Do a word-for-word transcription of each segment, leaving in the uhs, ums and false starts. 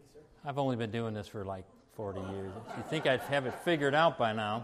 I've only been doing this for like forty years. You think I'd have it figured out by now.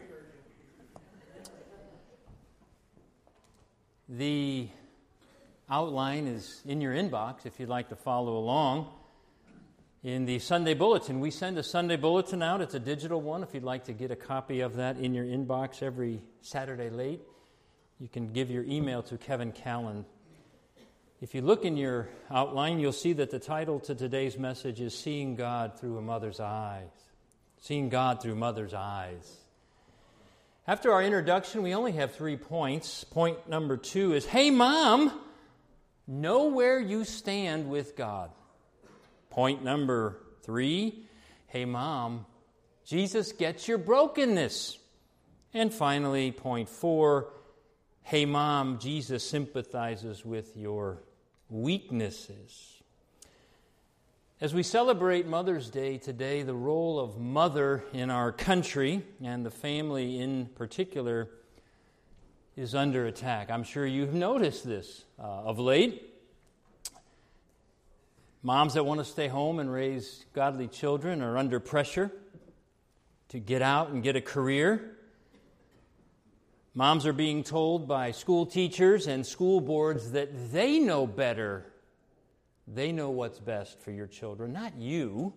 The outline is in your inbox if you'd like to follow along. In the Sunday Bulletin, we send a Sunday Bulletin out. It's a digital one. If you'd like to get a copy of that in your inbox every Saturday late, you can give your email to Kevin Callan. If you look in your outline, you'll see that the title to today's message is Seeing God Through a Mother's Eyes. Seeing God Through Mother's Eyes. After our introduction, we only have three points. Point number two is, hey, Mom, know where you stand with God. Point number three, hey, Mom, Jesus gets your brokenness. And finally, point four, hey, Mom, Jesus sympathizes with your weaknesses. As we celebrate Mother's Day today, the role of mother in our country, and the family in particular, is under attack. I'm sure you've noticed this uh, of late. Moms that want to stay home and raise godly children are under pressure to get out and get a career. Moms are being told by school teachers and school boards that they know better. They know what's best for your children, not you.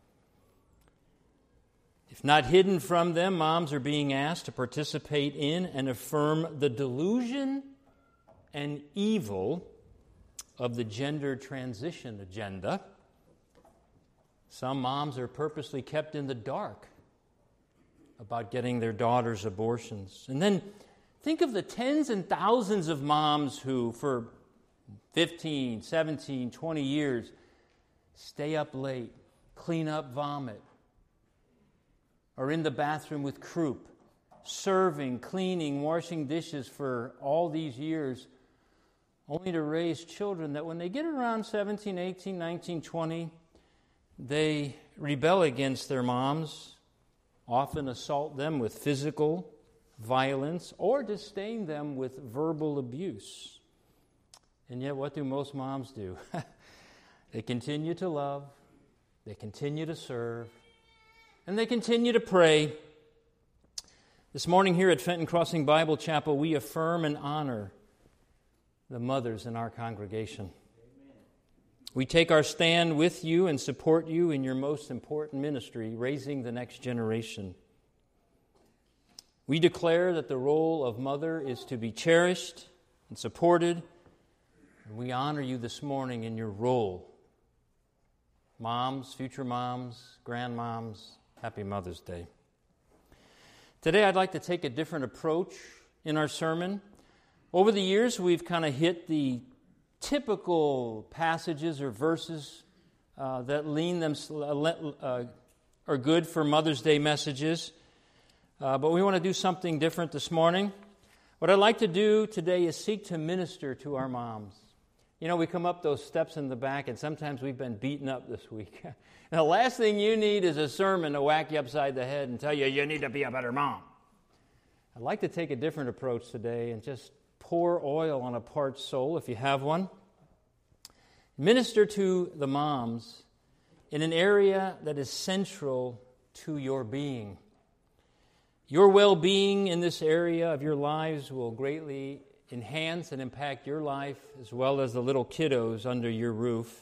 If not hidden from them, moms are being asked to participate in and affirm the delusion and evil of the gender transition agenda. Some moms are purposely kept in the dark about getting their daughters abortions. And then think of the tens and thousands of moms who, for fifteen, seventeen, twenty years, stay up late, clean up vomit, are in the bathroom with croup, serving, cleaning, washing dishes for all these years, only to raise children that when they get around seventeen, eighteen, nineteen, twenty, they rebel against their moms, often assault them with physical violence, or disdain them with verbal abuse. And yet, what do most moms do? They continue to love, they continue to serve, and they continue to pray. This morning here at Fenton Crossing Bible Chapel, we affirm and honor the mothers in our congregation. Amen. We take our stand with you and support you in your most important ministry, raising the next generation. We declare that the role of mother is to be cherished and supported, and we honor you this morning in your role. Moms, future moms, grandmoms, happy Mother's Day. Today I'd like to take a different approach in our sermon. Over the years, we've kind of hit the typical passages or verses uh, that lean them uh, are good for Mother's Day messages. Uh, but we want to do something different this morning. What I'd like to do today is seek to minister to our moms. You know, we come up those steps in the back, and sometimes we've been beaten up this week. And the last thing you need is a sermon to whack you upside the head and tell you you need to be a better mom. I'd like to take a different approach today and just pour oil on a parched soul, if you have one. Minister to the moms in an area that is central to your being. Your well-being in this area of your lives will greatly enhance and impact your life as well as the little kiddos under your roof.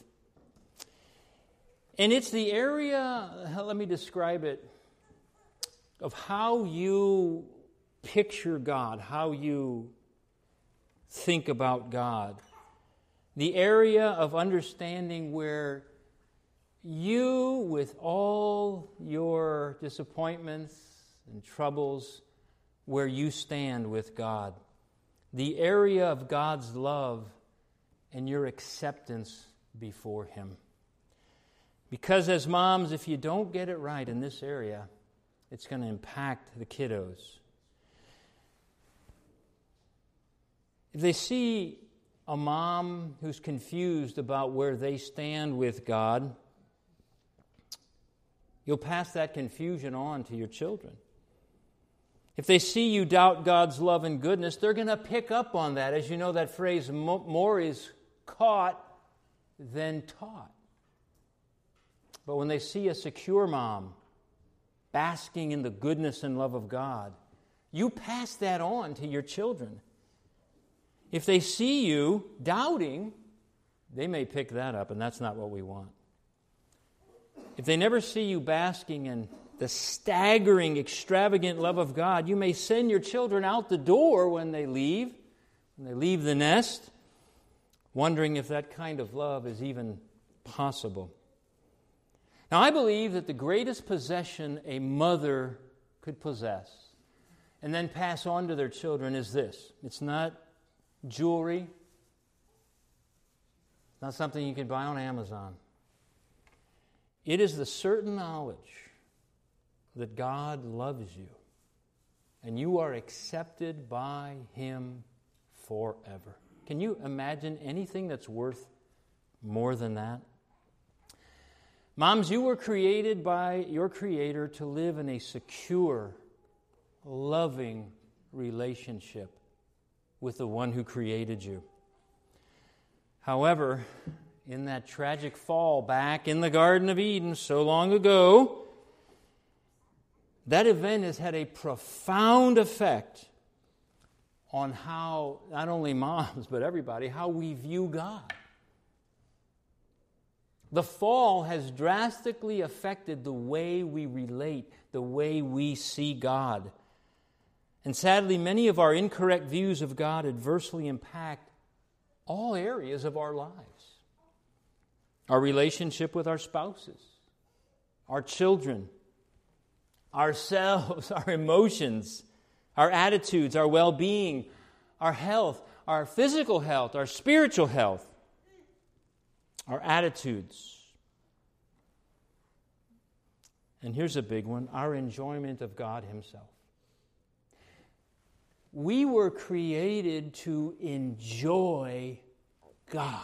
And it's the area, let me describe it, of how you picture God, how you think about God. The area of understanding where you, with all your disappointments and troubles, where you stand with God. The area of God's love and your acceptance before Him. Because as moms, if you don't get it right in this area, it's going to impact the kiddos. If they see a mom who's confused about where they stand with God, you'll pass that confusion on to your children. If they see you doubt God's love and goodness, they're going to pick up on that. As you know, that phrase, more is caught than taught. But when they see a secure mom basking in the goodness and love of God, you pass that on to your children. If they see you doubting, they may pick that up, and that's not what we want. If they never see you basking in the staggering, extravagant love of God, you may send your children out the door when they leave, when they leave the nest, wondering if that kind of love is even possible. Now, I believe that the greatest possession a mother could possess and then pass on to their children is this. It's not jewelry. It's not something you can buy on Amazon. It is the certain knowledge that God loves you and you are accepted by Him forever. Can you imagine anything that's worth more than that? Moms, you were created by your Creator to live in a secure, loving relationship with the one who created you. However, in that tragic fall back in the Garden of Eden so long ago, that event has had a profound effect on how, not only moms, but everybody, how we view God. The fall has drastically affected the way we relate, the way we see God. And sadly, many of our incorrect views of God adversely impact all areas of our lives. Our relationship with our spouses, our children, ourselves, our emotions, our attitudes, our well-being, our health, our physical health, our spiritual health, our attitudes. And here's a big one, our enjoyment of God Himself. We were created to enjoy God.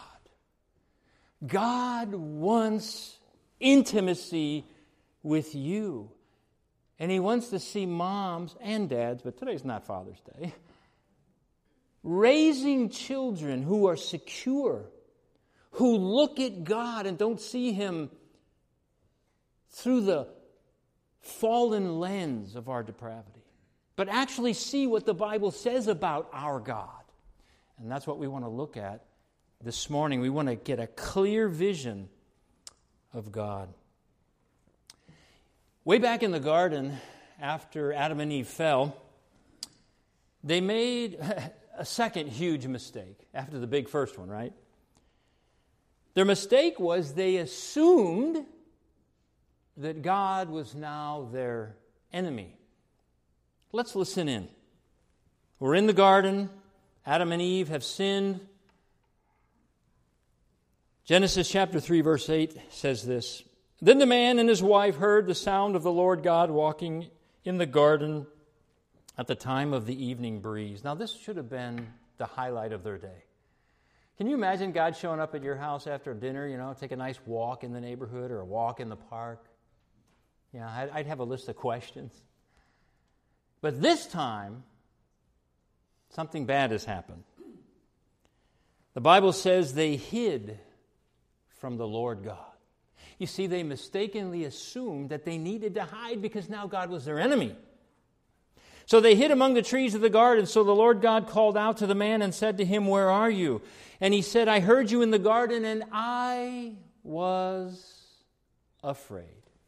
God wants intimacy with you. And He wants to see moms and dads, but today's not Father's Day, raising children who are secure, who look at God and don't see Him through the fallen lens of our depravity, but actually see what the Bible says about our God. And that's what we want to look at this morning. We want to get a clear vision of God. Way back in the garden, after Adam and Eve fell, they made a second huge mistake after the big first one, right? Their mistake was they assumed that God was now their enemy. Let's listen in. We're in the garden. Adam and Eve have sinned. Genesis chapter three, verse eight says this. Then the man and his wife heard the sound of the Lord God walking in the garden at the time of the evening breeze. Now, this should have been the highlight of their day. Can you imagine God showing up at your house after dinner, you know, take a nice walk in the neighborhood or a walk in the park? Yeah, I'd, I'd have a list of questions. But this time, something bad has happened. The Bible says they hid from the Lord God. You see, they mistakenly assumed that they needed to hide because now God was their enemy. So they hid among the trees of the garden. So the Lord God called out to the man and said to him, "Where are you?" And he said, "I heard you in the garden, and I was afraid."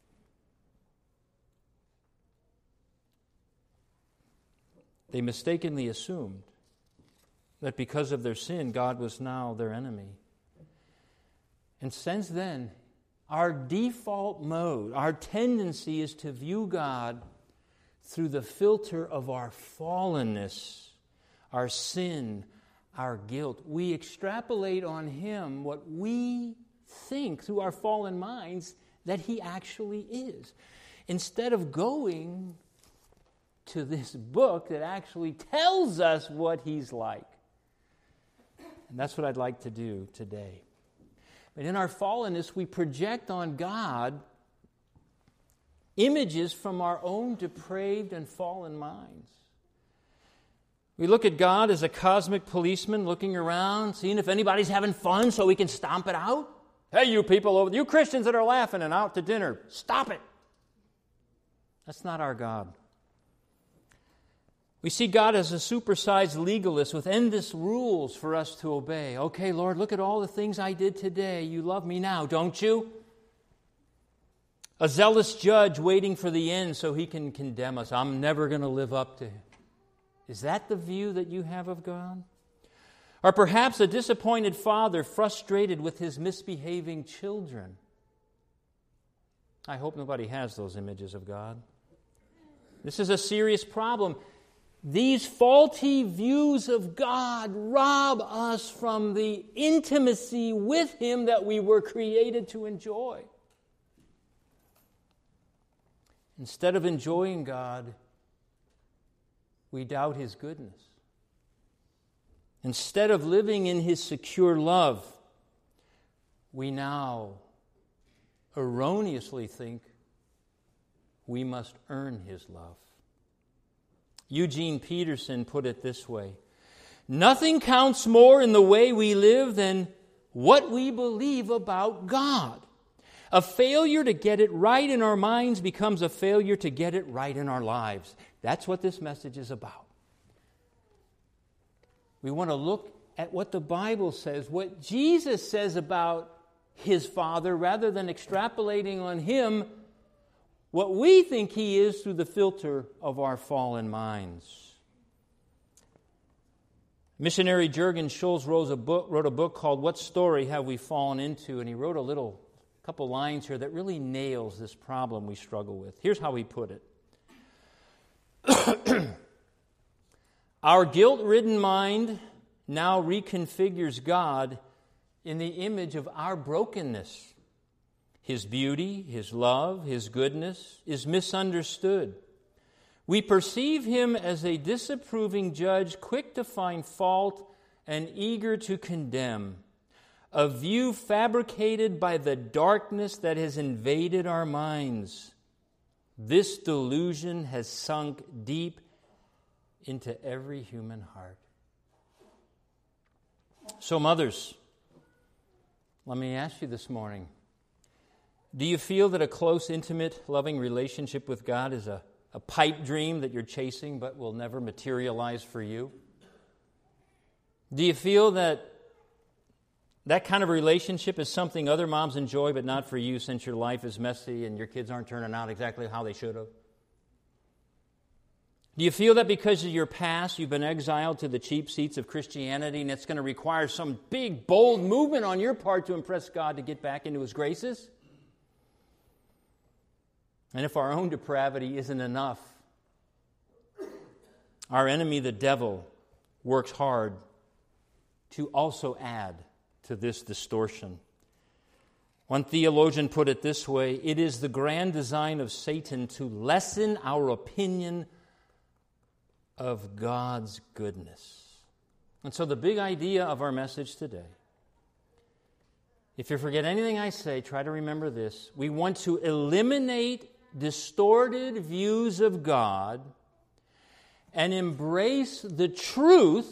They mistakenly assumed that because of their sin, God was now their enemy. And since then, our default mode, our tendency is to view God through the filter of our fallenness, our sin, our guilt. We extrapolate on Him what we think through our fallen minds that He actually is, instead of going to this book that actually tells us what He's like. And that's what I'd like to do today. But in our fallenness, we project on God images from our own depraved and fallen minds. We look at God as a cosmic policeman looking around, seeing if anybody's having fun so we can stomp it out. Hey, you people over, you Christians that are laughing and out to dinner, stop it. That's not our God. We see God as a supersized legalist with endless rules for us to obey. Okay, Lord, look at all the things I did today. You love me now, don't you? A zealous judge waiting for the end so he can condemn us. I'm never going to live up to him. Is that the view that you have of God? Or perhaps a disappointed father frustrated with his misbehaving children. I hope nobody has those images of God. This is a serious problem. These faulty views of God rob us from the intimacy with Him that we were created to enjoy. Instead of enjoying God, we doubt His goodness. Instead of living in His secure love, we now erroneously think we must earn His love. Eugene Peterson put it this way: nothing counts more in the way we live than what we believe about God. A failure to get it right in our minds becomes a failure to get it right in our lives. That's what this message is about. We want to look at what the Bible says, what Jesus says about His Father, rather than extrapolating on Him what we think He is through the filter of our fallen minds. Missionary Jurgen Schulz wrote a book, wrote a book called What Story Have We Fallen Into? And he wrote a little couple lines here that really nails this problem we struggle with. Here's how he put it. Our guilt-ridden mind now reconfigures God in the image of our brokenness. His beauty, His love, His goodness is misunderstood. We perceive Him as a disapproving judge, quick to find fault and eager to condemn. A view fabricated by the darkness that has invaded our minds. This delusion has sunk deep into every human heart. So, mothers, let me ask you this morning, do you feel that a close, intimate, loving relationship with God is a, a pipe dream that you're chasing but will never materialize for you? Do you feel that that kind of relationship is something other moms enjoy but not for you, since your life is messy and your kids aren't turning out exactly how they should have? Do you feel that because of your past you've been exiled to the cheap seats of Christianity and it's going to require some big, bold movement on your part to impress God to get back into His graces? And if our own depravity isn't enough, our enemy, the devil, works hard to also add to this distortion. One theologian put it this way: it is the grand design of Satan to lessen our opinion of God's goodness. And so the big idea of our message today, if you forget anything I say, try to remember this. We want to eliminate distorted views of God and embrace the truth,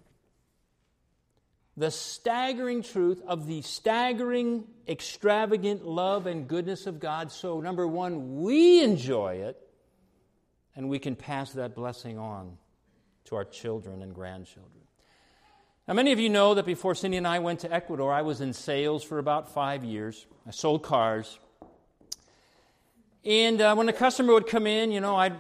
the staggering truth of the staggering, extravagant love and goodness of God. So, number one, we enjoy it, and we can pass that blessing on to our children and grandchildren. Now, many of you know that before Cindy and I went to Ecuador, I was in sales for about five years. I sold cars. And uh, when a customer would come in, you know, I'd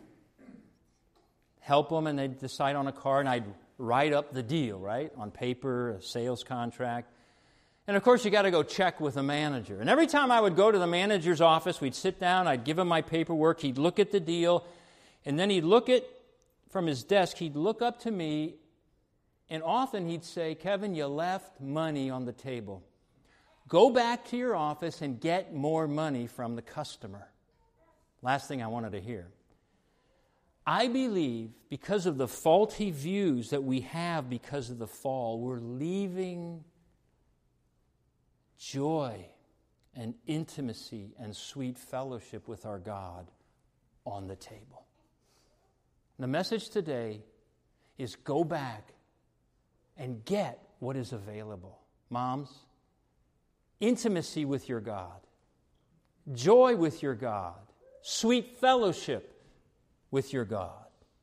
help them and they'd decide on a car, and I'd write up the deal, right, on paper, a sales contract. And of course, you got to go check with the manager. And every time I would go to the manager's office, we'd sit down, I'd give him my paperwork, he'd look at the deal, and then he'd look at, from his desk, he'd look up to me, and often he'd say, "Kevin, you left money on the table. Go back to your office and get more money from the customer." Last thing I wanted to hear. I believe because of the faulty views that we have because of the fall, we're leaving joy and intimacy and sweet fellowship with our God on the table. The message today is go back and get what is available. Moms, intimacy with your God, joy with your God, sweet fellowship with your God.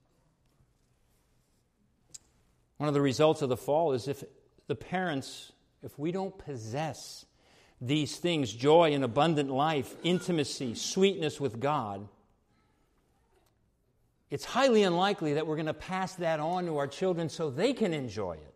One of the results of the fall is if the parents, if we don't possess these things, joy and abundant life, intimacy, sweetness with God, it's highly unlikely that we're going to pass that on to our children so they can enjoy it.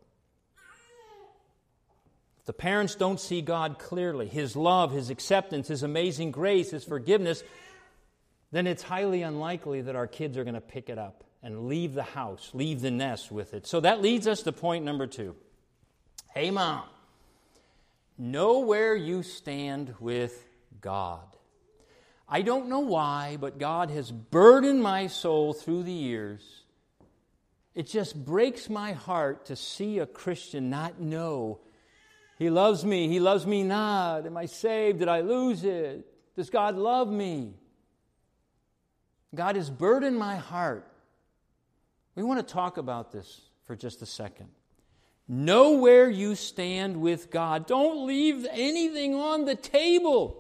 If the parents don't see God clearly, His love, His acceptance, His amazing grace, His forgiveness, then it's highly unlikely that our kids are going to pick it up and leave the house, leave the nest with it. So that leads us to point number two. Hey, Mom, know where you stand with God. I don't know why, but God has burdened my soul through the years. It just breaks my heart to see a Christian not know, He loves me, He loves me not. Am I saved? Did I lose it? Does God love me? God has burdened my heart. We want to talk about this for just a second. Know where you stand with God. Don't leave anything on the table.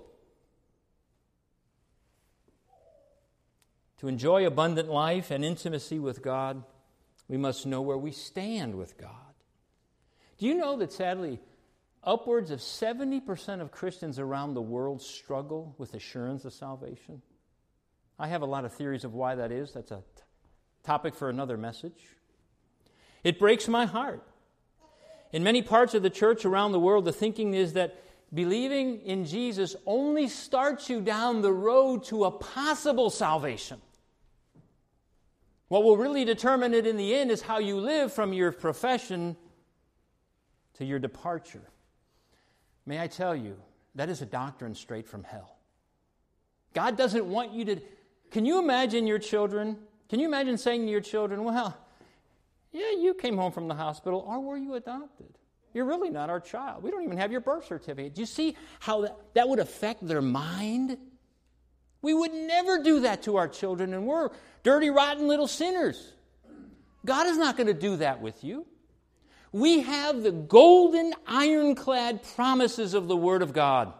To enjoy abundant life and intimacy with God, we must know where we stand with God. Do you know that sadly, upwards of seventy percent of Christians around the world struggle with assurance of salvation? I have a lot of theories of why that is. That's a t- topic for another message. It breaks my heart. In many parts of the church around the world, the thinking is that believing in Jesus only starts you down the road to a possible salvation. What will really determine it in the end is how you live from your profession to your departure. May I tell you, that is a doctrine straight from hell. God doesn't want you to... Can you imagine your children? Can you imagine saying to your children, well, yeah, you came home from the hospital, or were you adopted? You're really not our child. We don't even have your birth certificate. Do you see how that, that would affect their mind? We would never do that to our children, and we're dirty, rotten little sinners. God is not going to do that with you. We have the golden, ironclad promises of the Word of God.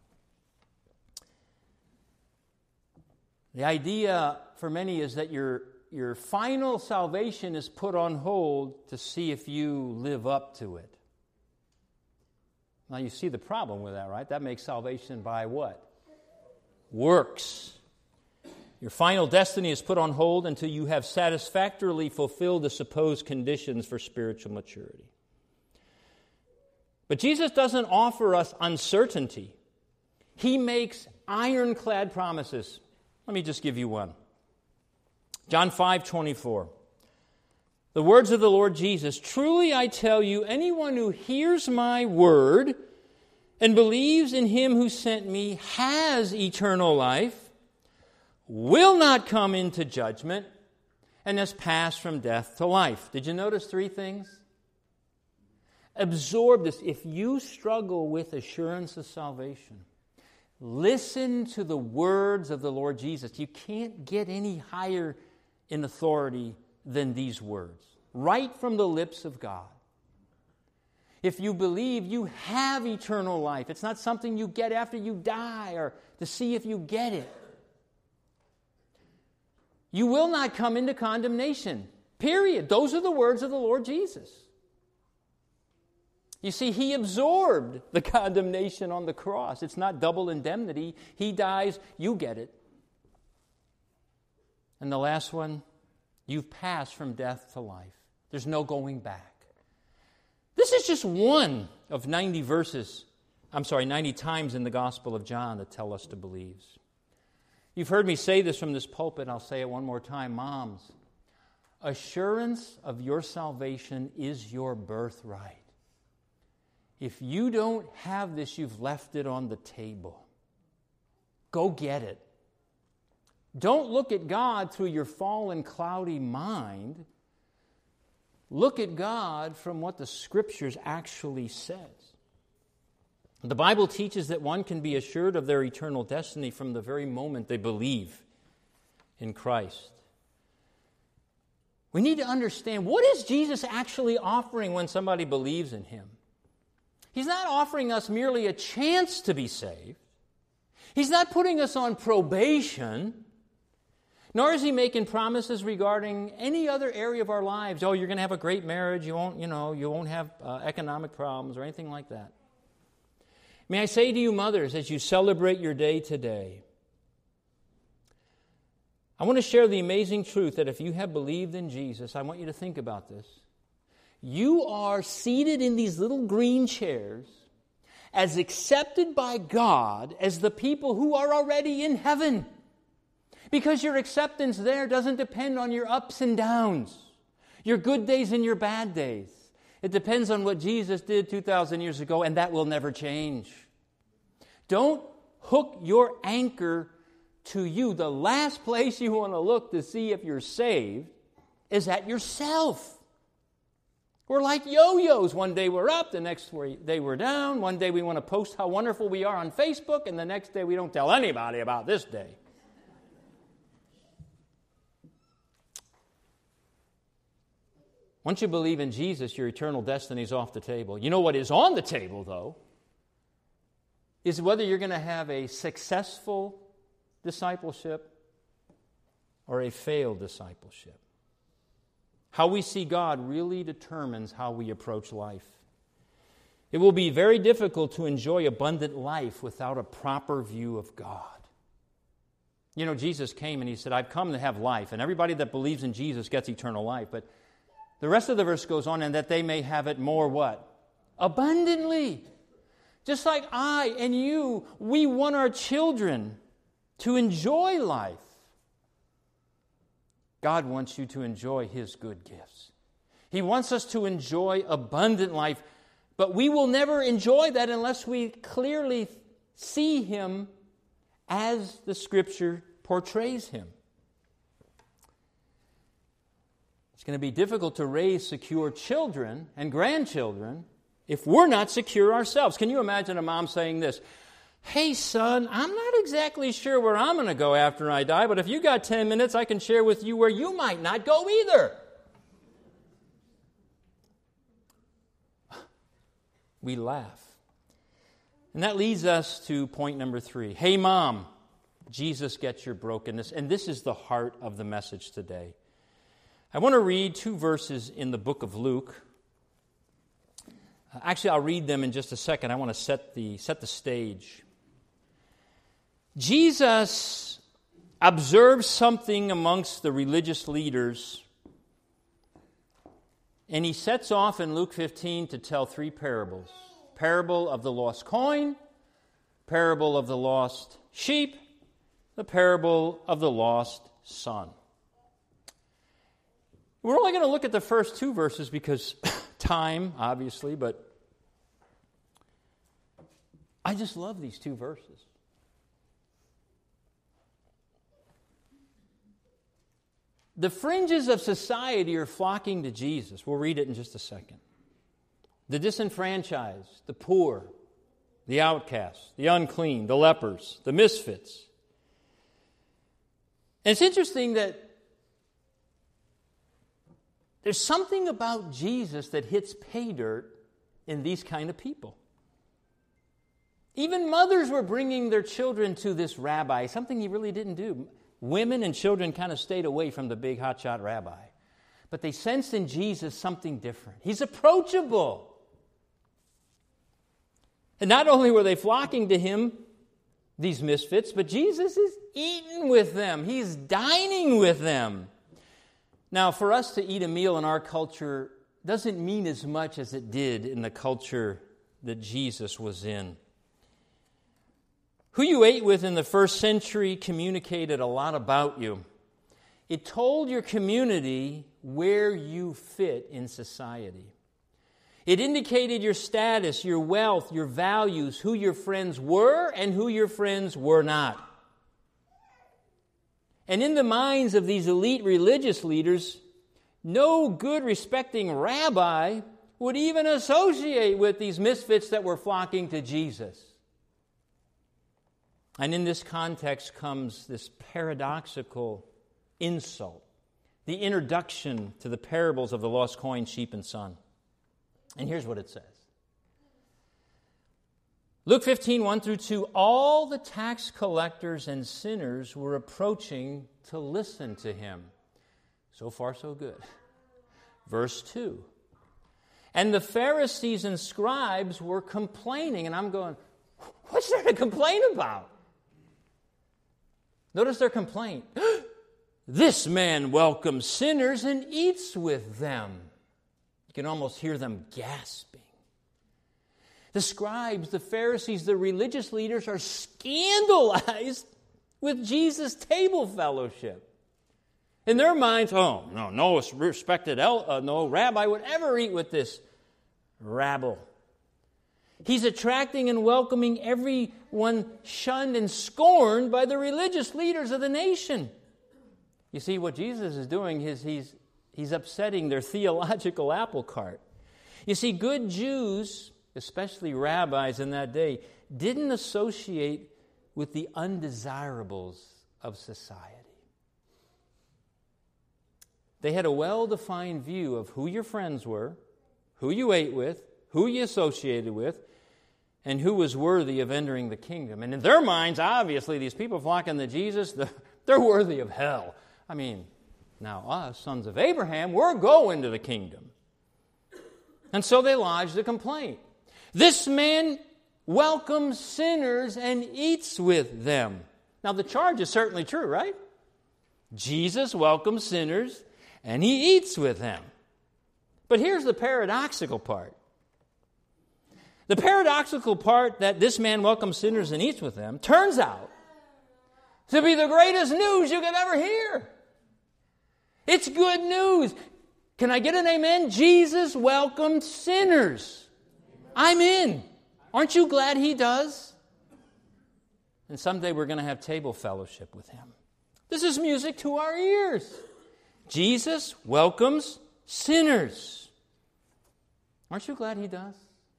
The idea for many is that your, your final salvation is put on hold to see if you live up to it. Now you see the problem with that, right? That makes salvation by what? Works. Your final destiny is put on hold until you have satisfactorily fulfilled the supposed conditions for spiritual maturity. But Jesus doesn't offer us uncertainty. He makes ironclad promises. Let me just give you one. John five twenty-four. The words of the Lord Jesus, truly I tell you, anyone who hears my word and believes in him who sent me has eternal life, will not come into judgment, and has passed from death to life. Did you notice three things? Absorb this. If you struggle with assurance of salvation, listen to the words of the Lord Jesus. You can't get any higher in authority than these words, right from the lips of God. If you believe, you have eternal life. It's not something you get after you die or to see if you get it. You will not come into condemnation. Period. Those are the words of the Lord Jesus. You see, He absorbed the condemnation on the cross. It's not double indemnity. He dies, you get it. And the last one, you've passed from death to life. There's no going back. This is just one of ninety verses, I'm sorry, ninety times in the Gospel of John that tell us to believe. You've heard me say this from this pulpit, I'll say it one more time. Moms, assurance of your salvation is your birthright. If you don't have this, you've left it on the table. Go get it. Don't look at God through your fallen, cloudy mind. Look at God from what the Scriptures actually says. The Bible teaches that one can be assured of their eternal destiny from the very moment they believe in Christ. We need to understand, what is Jesus actually offering when somebody believes in Him? He's not offering us merely a chance to be saved. He's not putting us on probation. Nor is He making promises regarding any other area of our lives. Oh, you're going to have a great marriage. You won't, you know, you won't have uh, economic problems or anything like that. May I say to you, mothers, as you celebrate your day today, I want to share the amazing truth that if you have believed in Jesus, I want you to think about this. You are seated in these little green chairs as accepted by God as the people who are already in heaven. Because your acceptance there doesn't depend on your ups and downs, your good days and your bad days. It depends on what Jesus did two thousand years ago, and that will never change. Don't hook your anchor to you. The last place you want to look to see if you're saved is at yourself. We're like yo-yos. One day we're up, the next day we're down. One day we want to post how wonderful we are on Facebook, and the next day we don't tell anybody about this day. Once you believe in Jesus, your eternal destiny is off the table. You know what is on the table, though, is whether you're going to have a successful discipleship or a failed discipleship. How we see God really determines how we approach life. It will be very difficult to enjoy abundant life without a proper view of God. You know, Jesus came and He said, I've come to have life, and everybody that believes in Jesus gets eternal life, but the rest of the verse goes on, and that they may have it more what? Abundantly. Just like I and you, we want our children to enjoy life. God wants you to enjoy His good gifts. He wants us to enjoy abundant life, but we will never enjoy that unless we clearly see Him as the Scripture portrays Him. It's going to be difficult to raise secure children and grandchildren if we're not secure ourselves. Can you imagine a mom saying this? Hey, son, I'm not exactly sure where I'm going to go after I die, but if you got ten minutes, I can share with you where you might not go either. We laugh. And that leads us to point number three. Hey, mom, Jesus gets your brokenness. And this is the heart of the message today. I want to read two verses in the book of Luke. Actually, I'll read them in just a second. I want to set the, set the stage. Jesus observes something amongst the religious leaders, and He sets off in Luke fifteen to tell three parables. Parable of the lost coin, parable of the lost sheep, the parable of the lost son. We're only going to look at the first two verses because time, obviously, but I just love these two verses. The fringes of society are flocking to Jesus. We'll read it in just a second. The disenfranchised, the poor, the outcasts, the unclean, the lepers, the misfits. And it's interesting that there's something about Jesus that hits pay dirt in these kind of people. Even mothers were bringing their children to this rabbi, something He really didn't do. Women and children kind of stayed away from the big hotshot rabbi. But they sensed in Jesus something different. He's approachable. And not only were they flocking to Him, these misfits, but Jesus is eating with them. He's dining with them. Now, for us to eat a meal in our culture doesn't mean as much as it did in the culture that Jesus was in. Who you ate with in the first century communicated a lot about you. It told your community where you fit in society. It indicated your status, your wealth, your values, who your friends were and who your friends were not. And in the minds of these elite religious leaders, no good respecting rabbi would even associate with these misfits that were flocking to Jesus. And in this context comes this paradoxical insult, the introduction to the parables of the lost coin, sheep, and son. And here's what it says. Luke fifteen, one through two, all the tax collectors and sinners were approaching to listen to him. So far, so good. Verse two, and the Pharisees and scribes were complaining, and I'm going, what's there to complain about? Notice their complaint. This man welcomes sinners and eats with them. You can almost hear them gasping. The scribes, the Pharisees, the religious leaders are scandalized with Jesus' table fellowship. In their minds, oh, no, no respected el- uh, no rabbi would ever eat with this rabble. He's attracting and welcoming everyone shunned and scorned by the religious leaders of the nation. You see, what Jesus is doing is he's, he's upsetting their theological apple cart. You see, good Jews, especially rabbis in that day, didn't associate with the undesirables of society. They had a well-defined view of who your friends were, who you ate with, who you associated with, and who was worthy of entering the kingdom. And in their minds, obviously, these people flocking to Jesus, they're worthy of hell. I mean, now us, sons of Abraham, we're going to the kingdom. And so they lodged a complaint. This man welcomes sinners and eats with them. Now, the charge is certainly true, right? Jesus welcomes sinners and he eats with them. But here's the paradoxical part. The paradoxical part that this man welcomes sinners and eats with them turns out to be the greatest news you could ever hear. It's good news. Can I get an amen? Jesus welcomes sinners. I'm in. Aren't you glad he does? And someday we're going to have table fellowship with him. This is music to our ears. Jesus welcomes sinners. Aren't you glad he does?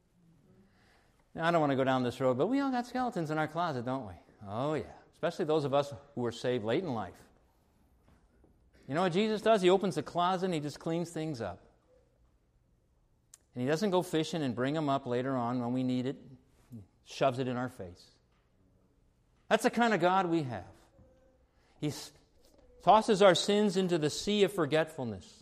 Now, I don't want to go down this road, but we all got skeletons in our closet, don't we? Oh, yeah. Especially those of us who were saved late in life. You know what Jesus does? He opens the closet and he just cleans things up. And he doesn't go fishing and bring them up later on when we need it. He shoves it in our face. That's the kind of God we have. He tosses our sins into the sea of forgetfulness.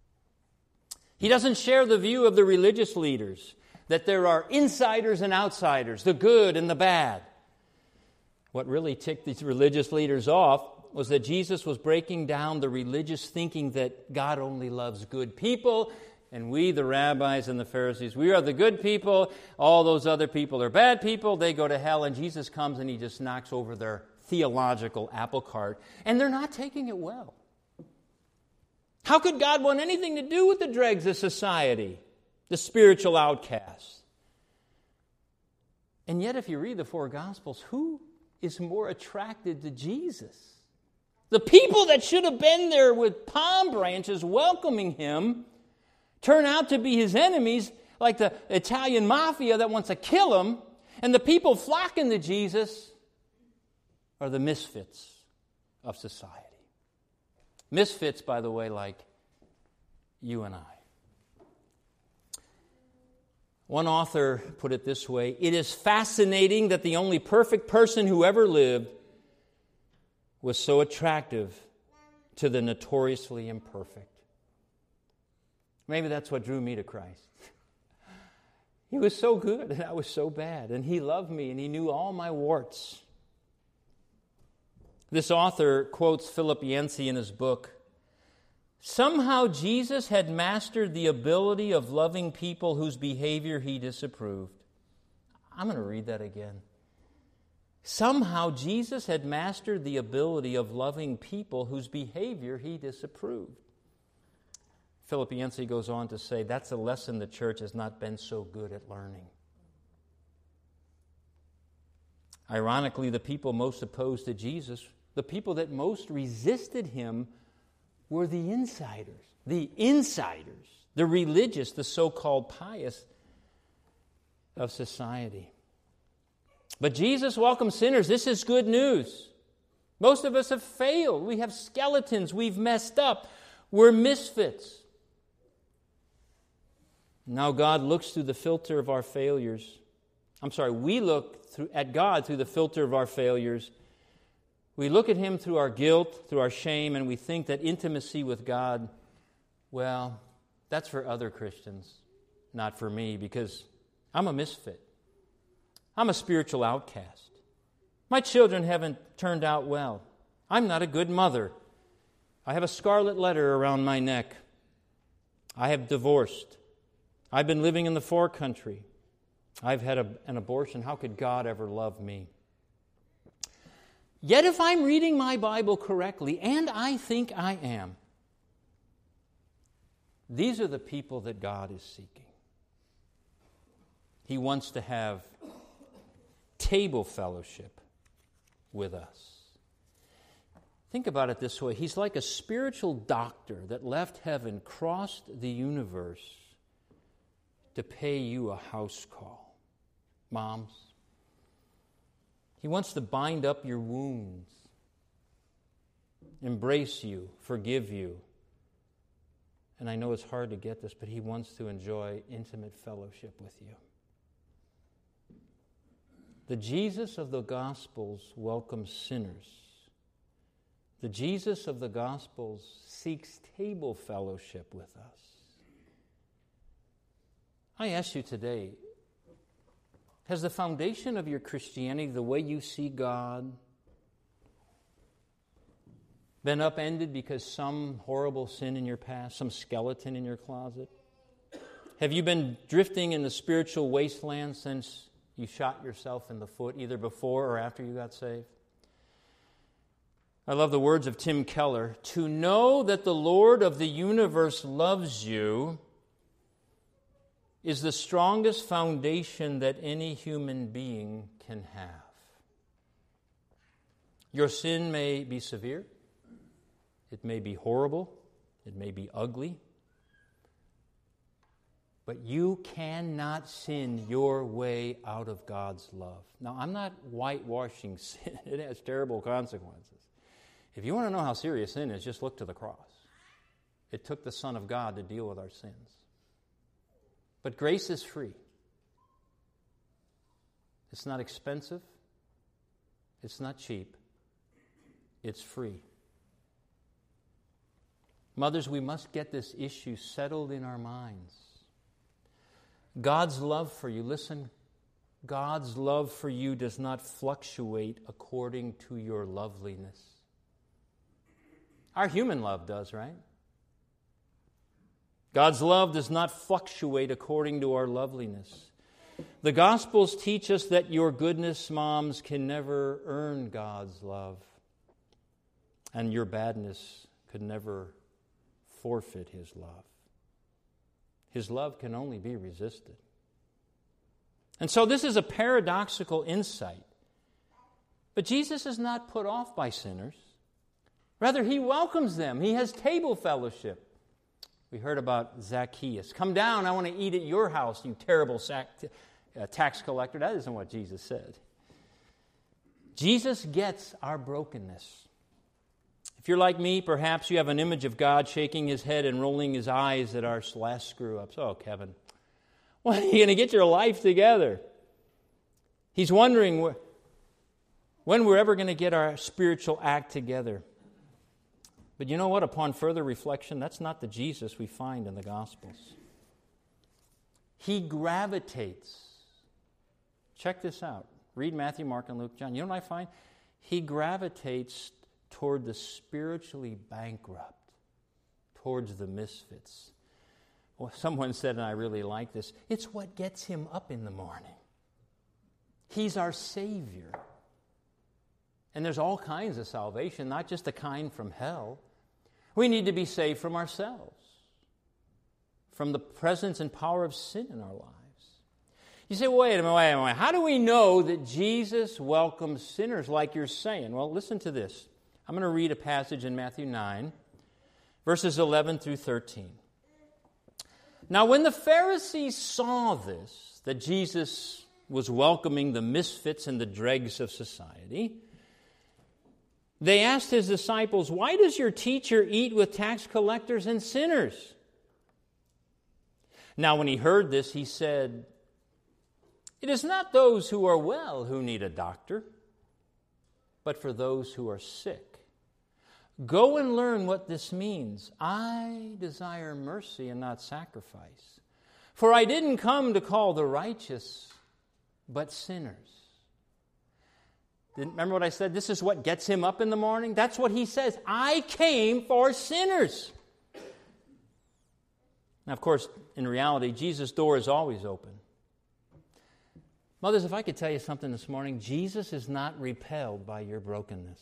He doesn't share the view of the religious leaders that there are insiders and outsiders, the good and the bad. What really ticked these religious leaders off was that Jesus was breaking down the religious thinking that God only loves good people, and we, the rabbis and the Pharisees, we are the good people. All those other people are bad people. They go to hell, and Jesus comes and he just knocks over their theological apple cart, and they're not taking it well. How could God want anything to do with the dregs of society, the spiritual outcasts? And yet, if you read the four Gospels, who is more attracted to Jesus? The people that should have been there with palm branches welcoming him turn out to be his enemies, like the Italian mafia that wants to kill him, and the people flocking to Jesus are the misfits of society. Misfits, by the way, like you and I. One author put it this way: it is fascinating that the only perfect person who ever lived was so attractive to the notoriously imperfect. Maybe that's what drew me to Christ. He was so good and I was so bad, and he loved me and he knew all my warts. This author quotes Philip Yancey in his book. Somehow Jesus had mastered the ability of loving people whose behavior he disapproved. I'm going to read that again. Somehow Jesus had mastered the ability of loving people whose behavior he disapproved. Philip Yancey goes on to say, that's a lesson the church has not been so good at learning. Ironically, the people most opposed to Jesus, the people that most resisted him, were the insiders. The insiders, the religious, the so-called pious of society. But Jesus welcomes sinners. This is good news. Most of us have failed. We have skeletons. We've messed up. We're misfits. Now God looks through the filter of our failures I'm sorry, we look through, at God through the filter of our failures. We look at Him through our guilt, through our shame, and we think that intimacy with God, well, that's for other Christians, not for me, because I'm a misfit. I'm a spiritual outcast. My children haven't turned out well. I'm not a good mother. I have a scarlet letter around my neck. I have divorced. I've been living in the far country. I've had a, an abortion. How could God ever love me? Yet if I'm reading my Bible correctly, and I think I am, these are the people that God is seeking. He wants to have table fellowship with us. Think about it this way. He's like a spiritual doctor that left heaven, crossed the universe to pay you a house call. Moms, He wants to bind up your wounds, embrace you, forgive you. And I know it's hard to get this, but He wants to enjoy intimate fellowship with you. The Jesus of the Gospels welcomes sinners. The Jesus of the Gospels seeks table fellowship with us. I ask you today, has the foundation of your Christianity, the way you see God, been upended because some horrible sin in your past, some skeleton in your closet? Have you been drifting in the spiritual wasteland since you shot yourself in the foot, either before or after you got saved? I love the words of Tim Keller. To know that the Lord of the universe loves you is the strongest foundation that any human being can have. Your sin may be severe. It may be horrible. It may be ugly. But you cannot sin your way out of God's love. Now, I'm not whitewashing sin. It has terrible consequences. If you want to know how serious sin is, just look to the cross. It took the Son of God to deal with our sins. But grace is free. It's not expensive. It's not cheap. It's free. Mothers, we must get this issue settled in our minds. God's love for you, listen, God's love for you does not fluctuate according to your loveliness. Our human love does, right? God's love does not fluctuate according to our loveliness. The Gospels teach us that your goodness, moms, can never earn God's love. And your badness could never forfeit His love. His love can only be resisted. And so this is a paradoxical insight. But Jesus is not put off by sinners. Rather, He welcomes them. He has table fellowship. We heard about Zacchaeus. Come down, I want to eat at your house, you terrible sac- uh, tax collector. That isn't what Jesus said. Jesus gets our brokenness. If you're like me, perhaps you have an image of God shaking His head and rolling His eyes at our last screw-ups. Oh, Kevin, when are you going to get your life together? He's wondering when we're ever going to get our spiritual act together. But you know what? Upon further reflection, that's not the Jesus we find in the Gospels. He gravitates. Check this out. Read Matthew, Mark, and Luke, John. You know what I find? He gravitates toward the spiritually bankrupt, towards the misfits. Well, someone said, and I really like this, it's what gets Him up in the morning. He's our Savior. And there's all kinds of salvation, not just the kind from hell. We need to be saved from ourselves, from the presence and power of sin in our lives. You say, wait a minute, wait a minute. How do we know that Jesus welcomes sinners like you're saying? Well, listen to this. I'm going to read a passage in Matthew nine, verses eleven through thirteen. Now, when the Pharisees saw this, that Jesus was welcoming the misfits and the dregs of society, they asked His disciples, why does your teacher eat with tax collectors and sinners? Now, when He heard this, He said, It is not those who are well who need a doctor, but for those who are sick. Go and learn what this means. I desire mercy and not sacrifice. For I didn't come to call the righteous, but sinners. Didn't remember what I said? This is what gets him up in the morning. That's what he says. I came for sinners. Now, of course, in reality, Jesus' door is always open. Mothers, if I could tell you something this morning, Jesus is not repelled by your brokenness.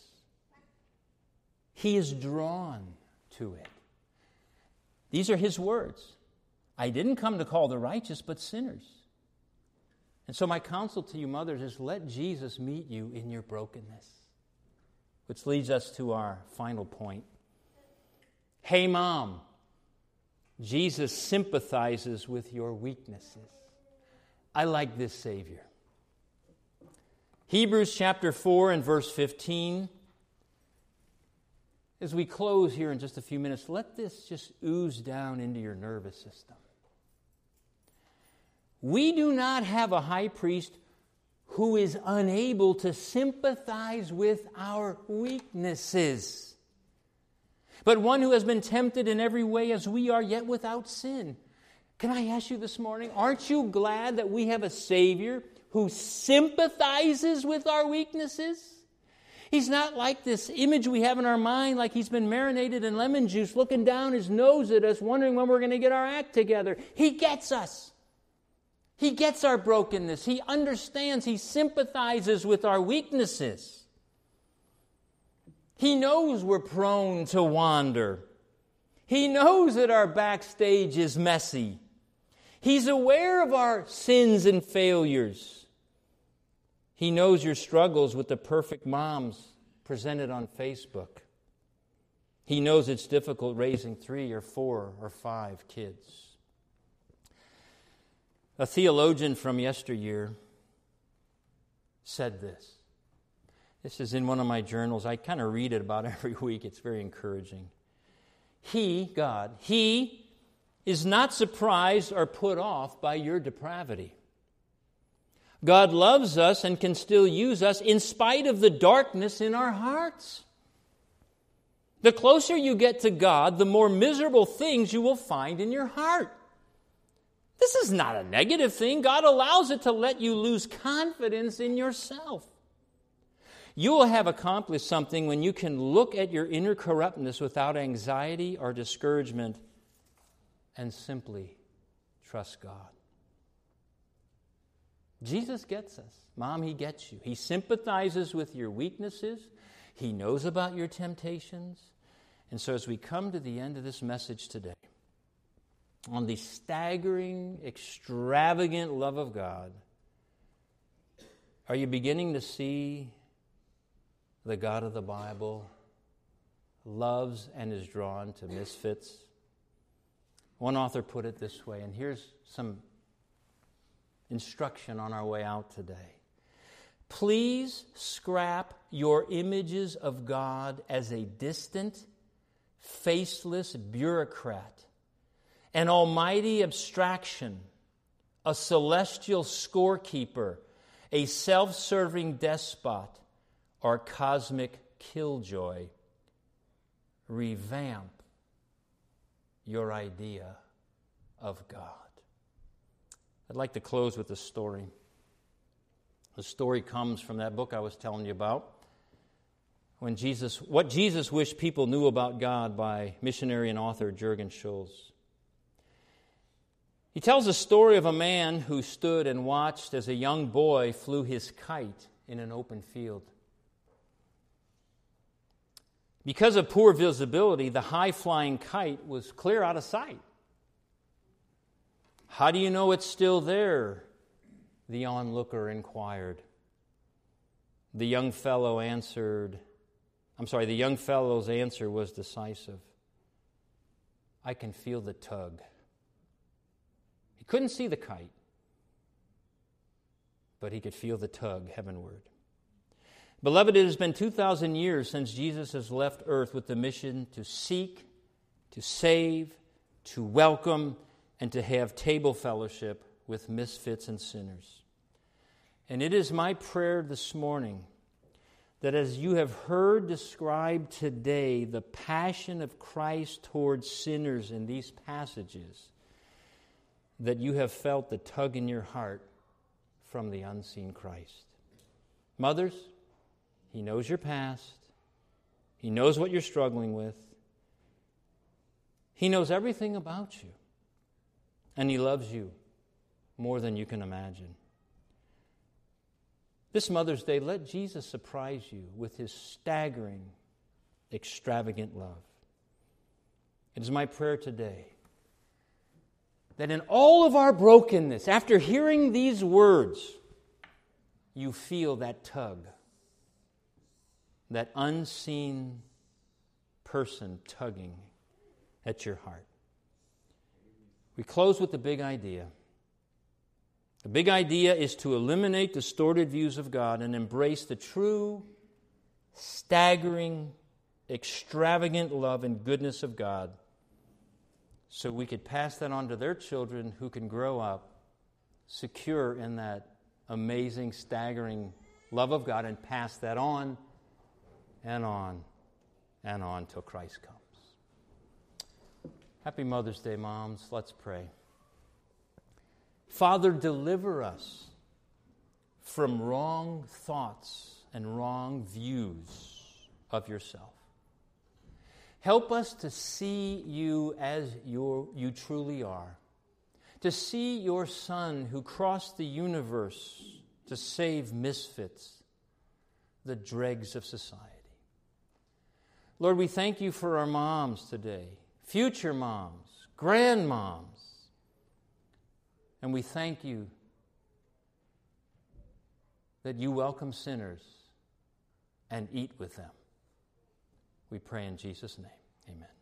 He is drawn to it. These are his words. I didn't come to call the righteous, but sinners. And so my counsel to you, mothers, is let Jesus meet you in your brokenness. Which leads us to our final point. Hey, Mom, Jesus sympathizes with your weaknesses. I like this Savior. Hebrews chapter four and verse fifteen. As we close here in just a few minutes, let this just ooze down into your nervous system. We do not have a high priest who is unable to sympathize with our weaknesses, but one who has been tempted in every way as we are, yet without sin. Can I ask you this morning, aren't you glad that we have a Savior who sympathizes with our weaknesses? He's not like this image we have in our mind, like he's been marinated in lemon juice, looking down his nose at us, wondering when we're going to get our act together. He gets us. He gets our brokenness. He understands. He sympathizes with our weaknesses. He knows we're prone to wander. He knows that our backstage is messy. He's aware of our sins and failures. He knows your struggles with the perfect moms presented on Facebook. He knows it's difficult raising three or four or five kids. A theologian from yesteryear said this. This is in one of my journals. I kind of read it about every week. It's very encouraging. He, God, He is not surprised or put off by your depravity. God loves us and can still use us in spite of the darkness in our hearts. The closer you get to God, the more miserable things you will find in your heart. This is not a negative thing. God allows it to let you lose confidence in yourself. You will have accomplished something when you can look at your inner corruptness without anxiety or discouragement and simply trust God. Jesus gets us. Mom, He gets you. He sympathizes with your weaknesses. He knows about your temptations. And so as we come to the end of this message today, on the staggering, extravagant love of God, are you beginning to see the God of the Bible loves and is drawn to misfits? One author put it this way, and here's some instruction on our way out today. Please scrap your images of God as a distant, faceless bureaucrat, an almighty abstraction, a celestial scorekeeper, a self-serving despot, or cosmic killjoy. Revamp your idea of God. I'd like to close with a story. The story comes from that book I was telling you about. When Jesus, What Jesus Wished People Knew About God by missionary and author Jürgen Schulz. He tells a story of a man who stood and watched as a young boy flew his kite in an open field. Because of poor visibility, the high-flying kite was clear out of sight. How do you know it's still there? The onlooker inquired. The young fellow answered, I'm sorry, the young fellow's answer was decisive. I can feel the tug. He couldn't see the kite, but he could feel the tug heavenward. Beloved, it has been two thousand years since Jesus has left earth with the mission to seek, to save, to welcome, and to have table fellowship with misfits and sinners. And it is my prayer this morning that as you have heard described today the passion of Christ towards sinners in these passages, that you have felt the tug in your heart from the unseen Christ. Mothers, He knows your past. He knows what you're struggling with. He knows everything about you. And He loves you more than you can imagine. This Mother's Day, let Jesus surprise you with His staggering, extravagant love. It is my prayer today that in all of our brokenness, after hearing these words, you feel that tug, that unseen person tugging at your heart. We close with the big idea. The big idea is to eliminate distorted views of God and embrace the true, staggering, extravagant love and goodness of God, so we could pass that on to their children who can grow up secure in that amazing, staggering love of God and pass that on and on and on till Christ comes. Happy Mother's Day, moms. Let's pray. Father, deliver us from wrong thoughts and wrong views of yourself. Help us to see you as your, you truly are, to see your Son who crossed the universe to save misfits, the dregs of society. Lord, we thank you for our moms today, future moms, grandmoms, and we thank you that you welcome sinners and eat with them. We pray in Jesus' name. Amen.